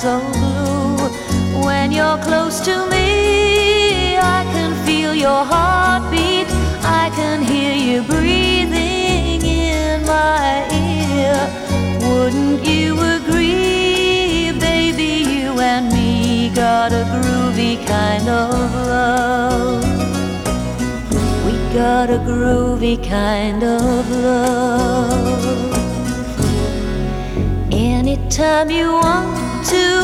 so blue. When you're close to me, I can feel your heartbeat. I can hear you breathing in my ear. Wouldn't you agree, baby, you and me got a groovy kind of love. We got a groovy kind of love. Anytime you want to